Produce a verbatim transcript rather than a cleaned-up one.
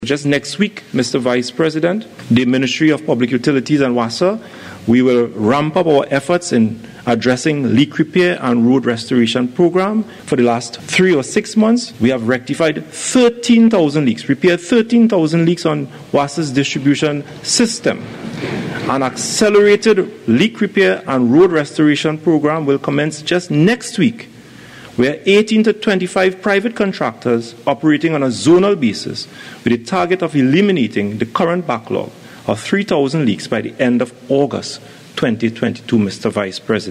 Just next week, Mister Vice President, the Ministry of Public Utilities and WASA, we will ramp up our efforts in addressing leak repair and road restoration program. For the last three or six months, we have rectified thirteen thousand leaks, repaired thirteen thousand leaks on WASA's distribution system. An accelerated leak repair and road restoration program will commence just next week, where eighteen to twenty-five private contractors operating on a zonal basis with a target of eliminating the current backlog of three thousand leaks by the end of August twenty twenty-two, Mister Vice President.